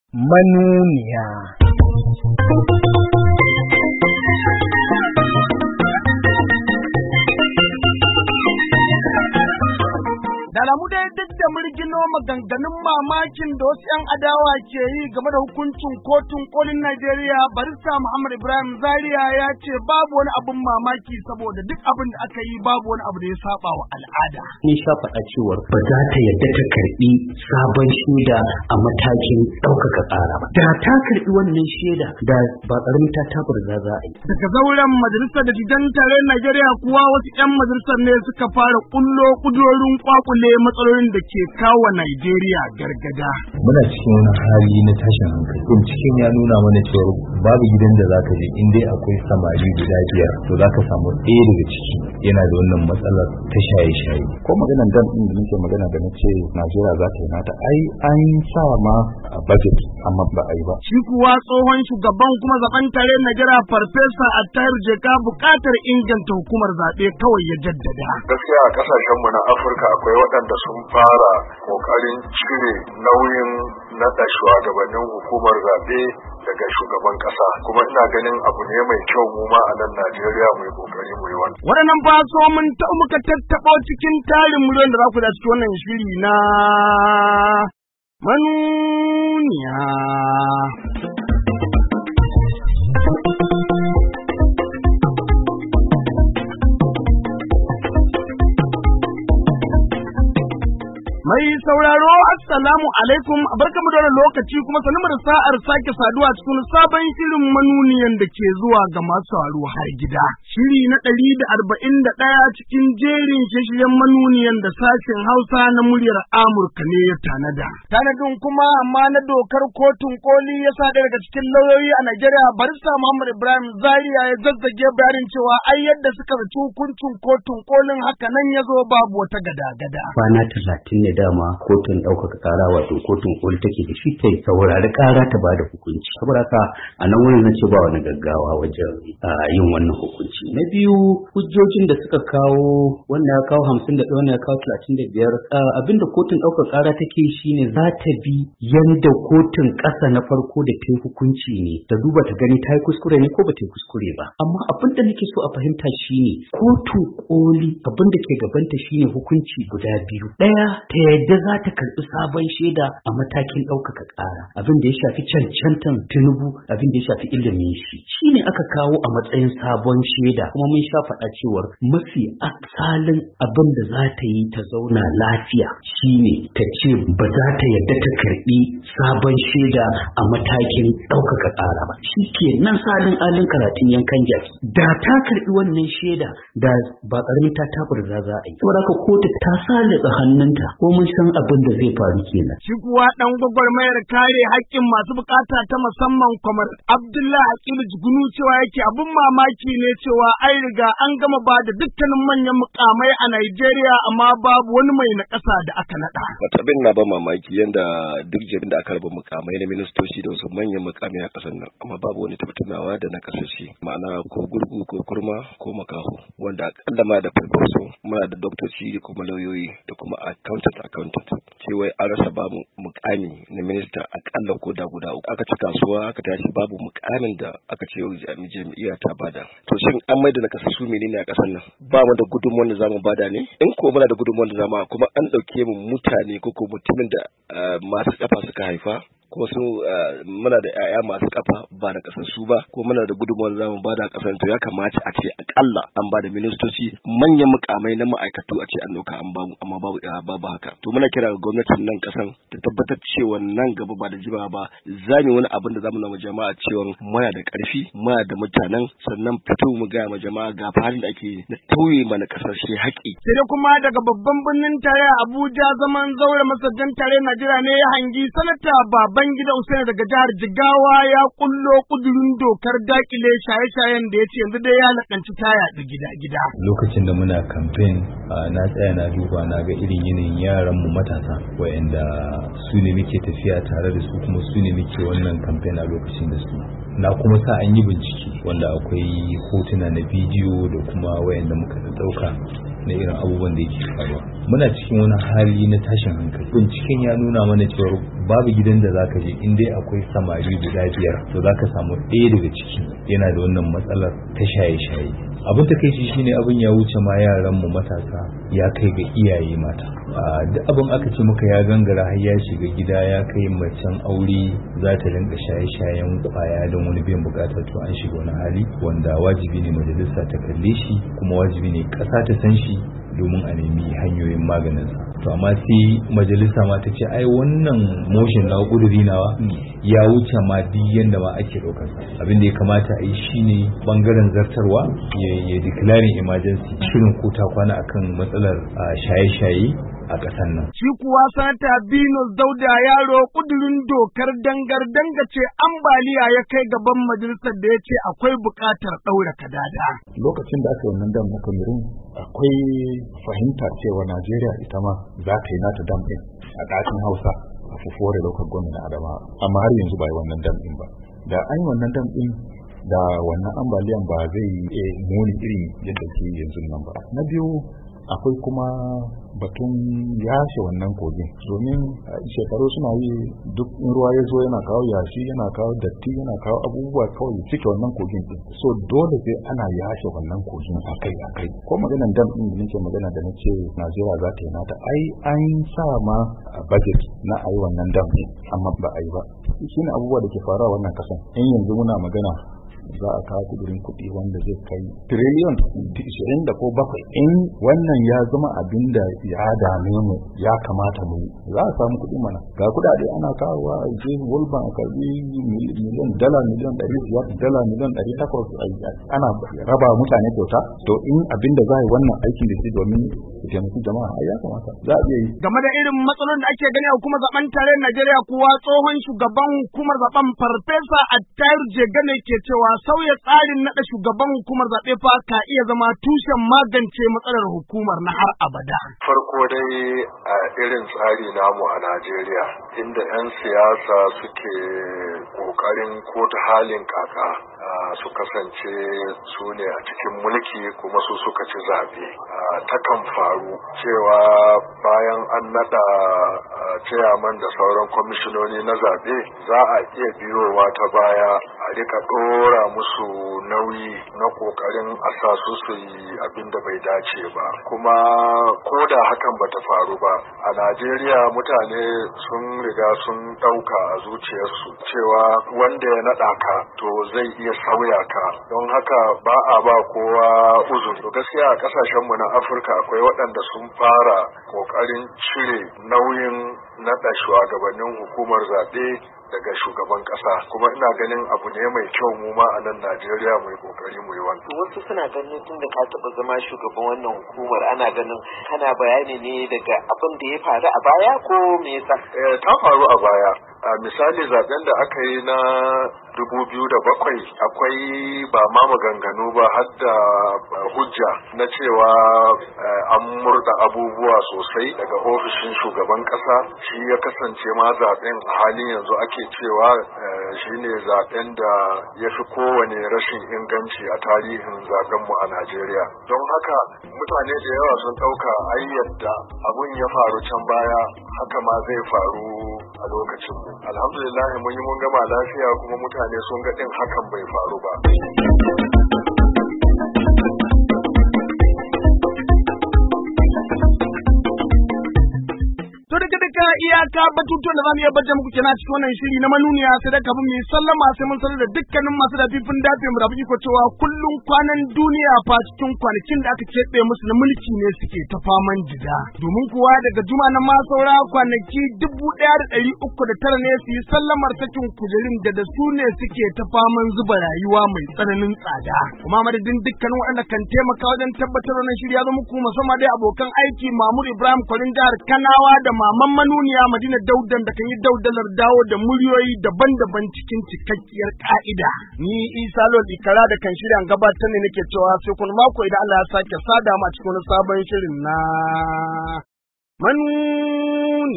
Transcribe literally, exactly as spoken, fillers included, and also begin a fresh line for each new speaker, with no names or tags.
manuniya. Da alamu dai duk da murgino maganganun mamakin da wasu 'yan adawa ke yi game da hukuncin kotun kolin Najeriya, barista Muhammad Ibrahim Zaria ya ce babu wani abin mamaki saboda duk abin da aka yi babu wani abu da ya saba wa al'ada.
Ni sha faɗa cewar ba za ta yadda ta karɓi sabon shaida a matakin ɗaukaka ƙara ba. Da ta karɓi wannan shaida da ba ƙaramin ta taburza za a yi.
Daga zauren majalisar da tijan tarayyar Najeriya kuwa wasu 'yan majalisar ne suka fara kullo kudurorin kwakule matsalolin da ke kawo Najeriya gargada.
Muna cikin wani hali na tashin hankali. Binciken ya nuna mana cewa babu gidan da zaka je in dai akwai samari guda biyar to zaka samu ɗaya daga ciki yana da wannan matsalar ta shaye-shaye.
Ko maganar dam ɗin da muke magana da na ce Najeriya za ta yi nata ai an sa ma a budget amma ba a yi ba.
Shi kuwa tsohon shugaban kuma zaben tarayyar Najeriya Farfesa Attahir Jega buƙatar inganta hukumar zaɓe kawai ya jaddada.
Gaskiya a ƙasashenmu na Afirka akwai waɗanda sun fara ƙoƙarin cire nauyin naɗa shugabannin hukumar zaɓe daga shugaban ƙasa, kuma ina ganin abu ne mai kyau mu ma a nan Najeriya mu yi ƙoƙari mu yi wannan.
Waɗannan ba so mun ta muka tattaɓa cikin tarin miliyon da za ku da cikin wannan shiri na manuniya. Mai sauraro assalamu alaikum, barkamu da wannan lokaci kuma sanin da sa'ar sake saduwa cikin sabon shirin manuniyan da ke zuwa ga masu sauraro har gida. Shiri na ɗari da arba'in da ɗaya cikin jerin shirye-shiryen manuniyan da sashen Hausa na muryar Amurka ne ya tanada. Tanadin kuma amma na dokar kotun koli ya sa ɗaya daga cikin lauyoyi a Najeriya, barista Muhammad Ibrahim Zaria ya zazzage bayanin cewa ai yadda suka zaci hukuncin kotun kolin haka nan ya zo babu wata gada-gada.
Kwana talatin ne dama kotun ɗaukaka ƙara wato kotun koli take da shi ta saurari ƙara ta bada hukunci. Saboda haka a nan wurin zan ce ba wani gaggawa wajen yin wannan hukunci. Na biyu, hujjojin da suka kawo wannan ya kawo hamsin da ɗaya wannan ya kawo talatin da biyar abinda kotun ɗaukaka ƙara take shi ne za ta bi yanda kotun ƙasa na farko da ta yi hukunci ne ta duba ta gani ta yi kuskure ne ko ba ta yi kuskure ba. Amma abin da nake so a fahimta shi ne kotun koli abin da ke gabanta shi ne hukunci guda biyu. Ɗaya ta yadda za ta karɓi sabon shaida a matakin ɗaukaka ƙara, abin da ya shafi cancantan Tinubu, abin da ya shafi ilimin shi shi ne aka kawo a matsayin sabon shaida. Kuma mun sha faɗa cewar mafi asalin abin da za ta yi ta zauna lafiya shi ne ta ce ba za ta yadda ta karɓi sabon shaida a matakin ɗaukaka ƙara ba. Shi ke nan salin alin karatun yankan jaki. Da ta karɓi wannan shaida da ba ƙaramin ta taburza za a yi. Saboda haka kotu ta salika hannunta ko mun san abin da zai faru kenan.
Shi kuwa dan gwagwarmayar kare haƙƙin masu bukata ta musamman kamar Abdullahi Hakilu Jigunu cewa yake abin mamaki ne cewa ai riga an gama ba da dukkanin manyan mukamai a Najeriya amma babu wani mai na ƙasa da aka naɗa.
Wata abin na ba mamaki yanda duk jami'in da aka raba mukamai na ministoci da wasu manyan mukamai a ƙasar nan amma babu wani tattaunawa da na kasashe, ma'ana ko gurgu ko kurma ko makaho, wanda akalla ma da farfeso muna da doktoci da kuma lauyoyi da kuma accountant accountant cewa an rasa babu mukami na minista akalla ko da guda uku. Aka ci kasuwa aka tashi babu mukamin da aka ce yau jami'a ta bada. To shin an maida na kasasu menene a kasar nan? Ba mu da gudunmuwan da zamu bada ne? In ko muna da gudunmuwan da zamu kuma an dauke mu mutane ko ko mutumin da masu kafa suka haifa kuma su muna da 'ya'ya masu kafa ba da kasassu ba ko muna da gudunmuwar zamu ba da kasar, to ya kamata a ce akalla an ba da ministoci manyan mukamai na ma'aikatu a ce an dauka an babu, amma babu babu haka. To muna kira ga gwamnatin nan kasan ta tabbatar cewa nan gaba ba da jiba ba za mu wani abin da zamu nuna jama'a cewa muna da karfi, muna da mutanen, sannan fito mu ga jama'a ga halin da ake na tauye mana kasar shi haƙi.
Sai dai kuma daga babban birnin tarayya Abuja zaman zaure masajjan tarayyar Najeriya ne ya hangi sanata baba Babangida Usaini daga jihar Jigawa ya kullo kudurin dokar dakile shaye-shayen da ya ce yanzu dai ya lakanci ta yaɗu gida-gida.
Lokacin da muna kamfen na tsaya na duba na ga irin yanayin yaran mu matasa wa'anda su ne muke tafiya tare da su kuma su ne muke wannan kamfen a lokacin da su. Na kuma sa an yi bincike wanda akwai hotuna na bidiyo da kuma wayanda muka ɗauka na irin abubuwan da yake faruwa. Muna cikin wani hali na tashin hankali. Binciken ya nuna mana cewa babu gidan da zaka je in dai akwai samari guda biyar to zaka samu ɗaya daga ciki yana da wannan matsalar ta shaye-shaye. Abin ta kai shi shine abin ya wuce ma yaran mu matasa ya kai ga iyaye mata. Duk abin aka ce maka ya gangara har ya shiga gida ya kai macen aure za ta rinka shaye-shayen kwaya don wani biyan bukata to an shiga wani hali wanda wajibi ne majalisa ta kalle shi kuma wajibi ne ƙasa ta san shi domin a nemi hanyoyin maganinsa. To amma sai majalisa ma ta ce ai wannan motion na kuduri nawa ya wuce ma duk yanda ma ake ɗaukar sa. Abin da ya kamata a yi shine bangaren zartarwa ya ya declaring emergency shirin ko ta kwana akan matsalar shaye-shaye a ƙasar nan.
Shi kuwa sanata Binus Dauda Yaro kudurin dokar dangar dangace ambaliya ya kai gaban majalisar da ya ce akwai buƙatar ɗaura kadada.
Lokacin da aka yi wannan dam na Cameroon akwai fahimta cewa Najeriya ita ma za ta yi nata dam ɗin a ɗakin Hausa a Fufore lokacin gwamnati Adama, amma har yanzu ba yi wannan dam ɗin ba. Da an yi wannan dam ɗin da wannan ambaliyan ba zai yi muni irin yadda ke yanzu nan ba. Na biyu akwai kuma batun yashe wannan kogin domin shekaru suna yi duk ruwa ya zo yana kawo yashi yana kawo datti yana kawo abubuwa kawai cike wannan kogin din, so dole sai ana yashe wannan kogin akai akai. Ko maganan dam din da nake magana da nace Najeriya za ta yi nata, ai an sa ma a budget na ayi wannan dam din amma ba a yi ba. Shine abubuwa da ke faruwa wannan kasan. In yanzu muna magana za a kawo kudurin kuɗi wanda zai kai tiriliyon ishirin da ko bakwai. In wannan ya zama abin da ya dame mu ya kamata mu za a samu kuɗi mana. Ga kuɗaɗe ana kawowa a je World Bank a karbi miliyan dala miliyan ɗari biyar dala miliyan ɗari takwas ana raba mutane kyauta. To in abin da za a yi wannan aikin da shi domin taimaki jama'a ai ya kamata za a iya yi.
Game da irin matsalolin da ake gani a hukumar zaben tarayyar Najeriya kuwa tsohon shugaban hukumar zaben Farfesa Attahiru Jegane ke cewa sauya tsarin naɗa shugaban hukumar zaɓe fa ka iya zama tushen magance matsalar hukumar na har abada.
Farko dai a irin tsari namu a Najeriya inda 'yan siyasa suke ƙoƙarin ko ta halin kaka su kasance su ne a cikin mulki kuma su suka ci zaɓe. Takan faru cewa bayan an naɗa ciyaman da sauran kwamishinoni na zaɓe za a iya biyowa ta baya a rika ɗora musu nauyi na ƙoƙarin a sa su su yi abin da bai dace ba. Kuma ko da hakan bata faru ba a Najeriya mutane sun riga sun ɗauka a zuciyarsu cewa wanda ya naɗa ka to zai iya sauya ka, don haka ba a ba kowa uzuri. To gaskiya a ƙasashenmu na Afirka akwai waɗanda sun fara ƙoƙarin cire nauyin naɗa shugabannin hukumar zaɓe daga shugaban ƙasa, kuma ina ganin abu ne mai kyau mu ma a nan Najeriya mu yi kokari mu yi wannan.
Wasu suna ganin tun da ka taɓa zama shugaban wannan hukumar ana ganin kana bayani ne daga abin da ya faru a baya ko me yasa?
Eh ta faru a baya. A misali zaben da aka yi na dubu biyu da bakwai akwai ba ma maganganu ba har da hujja na cewa an murda abubuwa sosai daga ofishin shugaban ƙasa, shi ya kasance ma zaben a halin yanzu ake cewa shine zaben da ya fi kowane rashin inganci a tarihin zaben mu a Najeriya. Don haka mutane da yawa sun ɗauka ai yadda abun ya faru can baya haka ma zai faru a lokacin mu. Alhamdulillah mun yi mun gama lafiya kuma mutane sun ga din hakan bai faru ba.
iyaka batutuwan da zamu iya baje muku kenan cikin wannan shiri na manuniya, sai da kafin mu yi sallama sai mun sanar da dukkanin masu dafifin dafe mu da ko cewa kullun kwanan duniya fa cikin kwanakin da aka keɓe musu na mulki ne suke ta faman jida, domin kuwa daga juma na ma saura kwanaki dubu ɗaya da ɗari uku da tara ne su yi sallamar sakin kujerin da da su ne suke ta faman zuba rayuwa mai tsananin tsada. Kuma madadin dukkanin waɗanda kan taimaka wajen tabbatar wannan shiri ya zo muku, musamman dai abokan aiki Mahmud Ibrahim Kwarin jihar Kanawa da Maman Manuniya Madina Daudan da kan yi daudalar dawo da muryoyi daban-daban cikin cikakkiyar ka'ida. Ni Isa Lol Ikara da kan shirya gabatar ne nake cewa sai kun mako idan Allah ya sake sada mu a cikin sabon shirin na manuniya.